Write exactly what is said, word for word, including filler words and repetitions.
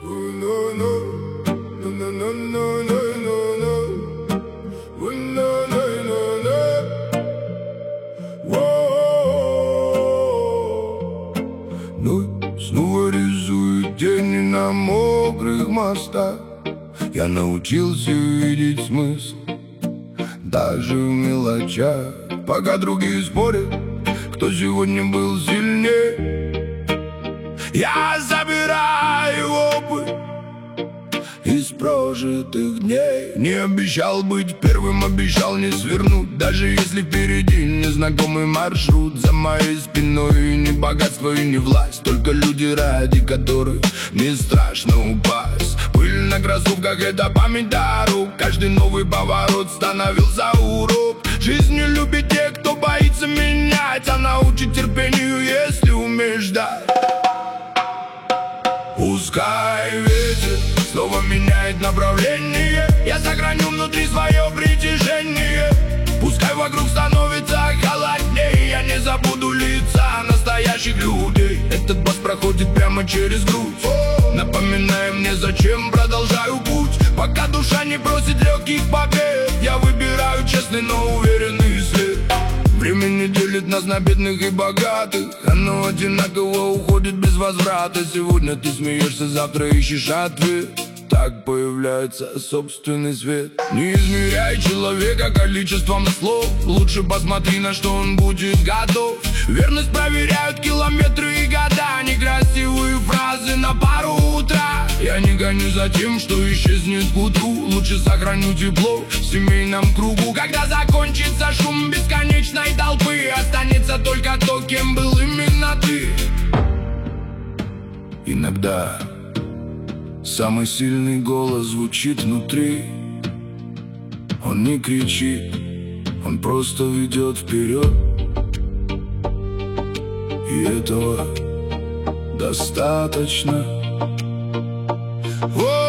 Ну, снова рисует тени на мокрых мостах. Я научился видеть смысл даже в мелочах. Пока другие спорят, кто сегодня был сильнее, я забираю опыт из прожитых дней. Не обещал быть первым, обещал не свернуть, даже если впереди незнакомый маршрут. За моей спиной ни богатство и ни власть, только люди, ради которых не страшно упасть. Пыль на кроссовках — это память дорог, каждый новый поворот становился урок. Жизнь не любит тех, кто боится менять, а научит терпению, если умеешь ждать. Пускай ветер снова меняет направление, я сохраню внутри свое притяжение. Пускай вокруг становится холоднее, я не забуду лица настоящих людей. Этот бас проходит прямо через грудь, напоминая мне, зачем продолжаю путь. Пока душа не просит легких побед, я выбираю честный, но уверенный след. Время не делит нас на бедных и богатых, оно одинаково уходит без возврата. Сегодня ты смеешься, завтра ищешь ответ. Так появляется собственный свет. Не измеряй человека количеством слов, лучше посмотри, на что он будет готов. Верность проверяют километры и года, некрасивые фразы на пару утра. Я не гоню за тем, что исчезнет к утру, лучше сохраню тепло в семейном кругу. Когда закончится шум бесконечной толпы, останется только то, кем был именно ты. Иногда самый сильный голос звучит внутри. Он не кричит, он просто ведет вперед. И этого достаточно. О!